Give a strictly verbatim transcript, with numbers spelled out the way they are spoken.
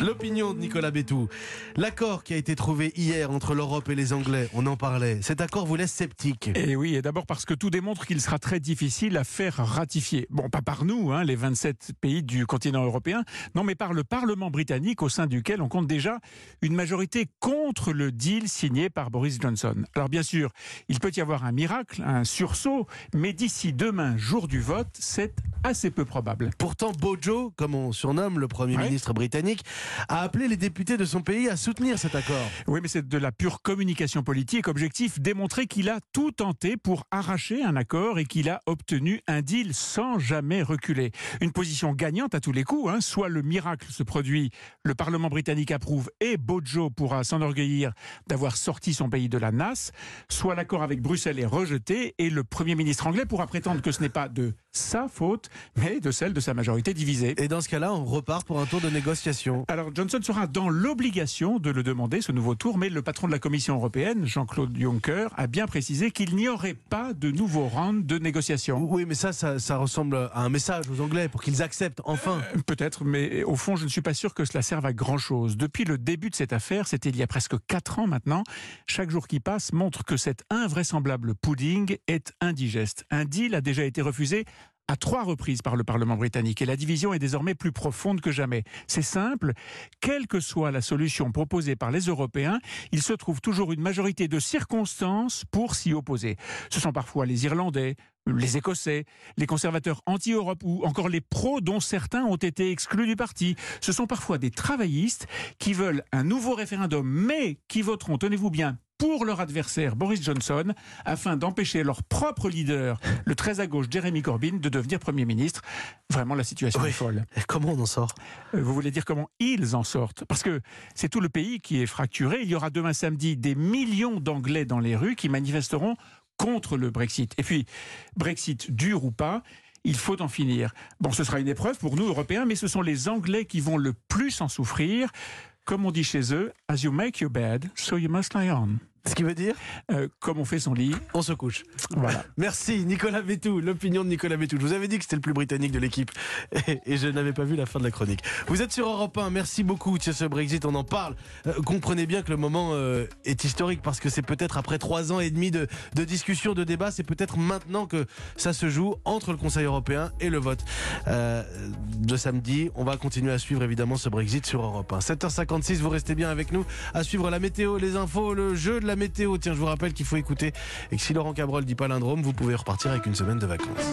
L'opinion de Nicolas Bétou. L'accord qui a été trouvé hier entre l'Europe et les Anglais, on en parlait. Cet accord vous laisse sceptique. Et oui, et d'abord parce que tout démontre qu'il sera très difficile à faire ratifier. Bon, pas par nous, hein, les vingt-sept pays du continent européen, non, mais par le Parlement britannique au sein duquel on compte déjà une majorité contre le deal signé par Boris Johnson. Alors bien sûr, il peut y avoir un miracle, un sursaut, mais d'ici demain, jour du vote, c'est assez peu probable. Pourtant, Bojo, comme on surnomme le Premier Ouais. ministre britannique, a appelé les députés de son pays à soutenir cet accord. Oui, mais c'est de la pure communication politique. Objectif, démontrer qu'il a tout tenté pour arracher un accord et qu'il a obtenu un deal sans jamais reculer. Une position gagnante à tous les coups. Hein. Soit le miracle se produit, le Parlement britannique approuve et Bojo pourra s'enorgueillir d'avoir sorti son pays de la nasse, soit l'accord avec Bruxelles est rejeté et le Premier ministre anglais pourra prétendre que ce n'est pas de sa faute, mais de celle de sa majorité divisée. Et dans ce cas-là, on repart pour un tour de négociation. Alors Johnson sera dans l'obligation de le demander, ce nouveau tour, mais le patron de la Commission européenne, Jean-Claude Juncker, a bien précisé qu'il n'y aurait pas de nouveau round de négociations. Oui, mais ça, ça, ça ressemble à un message aux Anglais pour qu'ils acceptent enfin. Euh, Peut-être, mais au fond, je ne suis pas sûr que cela serve à grand-chose. Depuis le début de cette affaire, c'était il y a presque quatre ans maintenant, chaque jour qui passe montre que cet invraisemblable pudding est indigeste. Un deal a déjà été refusé à trois reprises par le Parlement britannique et la division est désormais plus profonde que jamais. C'est simple, quelle que soit la solution proposée par les Européens, il se trouve toujours une majorité de circonstances pour s'y opposer. Ce sont parfois les Irlandais, les Écossais, les conservateurs anti-Europe ou encore les pros dont certains ont été exclus du parti. Ce sont parfois des travaillistes qui veulent un nouveau référendum mais qui voteront, tenez-vous bien, pour leur adversaire Boris Johnson, afin d'empêcher leur propre leader, le très à gauche Jeremy Corbyn, de devenir Premier ministre. Vraiment, la situation Oui. est folle. Et comment on en sort? Euh, Vous voulez dire comment ils en sortent? Parce que c'est tout le pays qui est fracturé. Il y aura demain samedi des millions d'Anglais dans les rues qui manifesteront contre le Brexit. Et puis, Brexit dur ou pas, il faut en finir. Bon, ce sera une épreuve pour nous, Européens, mais ce sont les Anglais qui vont le plus en souffrir. Comme on dit chez eux, « As you make your bed, so you must lie on ». Ce qui veut dire, Euh, comme on fait son lit, on se couche. voilà. Merci Nicolas Bétou, l'opinion de Nicolas Bétou. Je vous avais dit que c'était le plus britannique de l'équipe et, et je n'avais pas vu la fin de la chronique. Vous êtes sur Europe un, merci beaucoup. Tiens, ce Brexit, on en parle. Euh, comprenez bien que le moment euh, est historique parce que c'est peut-être après trois ans et demi de, de discussion, de débat, c'est peut-être maintenant que ça se joue entre le Conseil européen et le vote euh, de samedi. On va continuer à suivre évidemment ce Brexit sur Europe un. sept heures cinquante-six, vous restez bien avec nous à suivre la météo, les infos, le jeu de la météo. Tiens, je vous rappelle qu'il faut écouter et que si Laurent Cabrol dit palindrome, vous pouvez repartir avec une semaine de vacances.